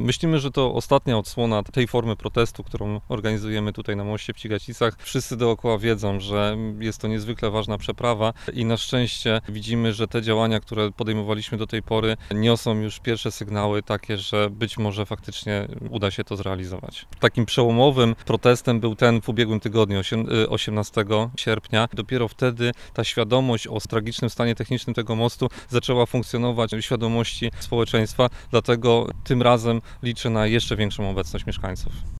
Myślimy, że to ostatnia odsłona tej formy protestu, którą organizujemy tutaj na moście w Cigacicach. Wszyscy dookoła wiedzą, że jest to niezwykle ważna przeprawa i na szczęście widzimy, że te działania, które podejmowaliśmy do tej pory, niosą już pierwsze sygnały takie, że być może faktycznie uda się to zrealizować. Takim przełomowym protestem był ten w ubiegłym tygodniu, 18 sierpnia. Dopiero wtedy ta świadomość o tragicznym stanie technicznym tego mostu zaczęła funkcjonować w świadomości społeczeństwa, dlatego tym razem liczę na jeszcze większą obecność mieszkańców.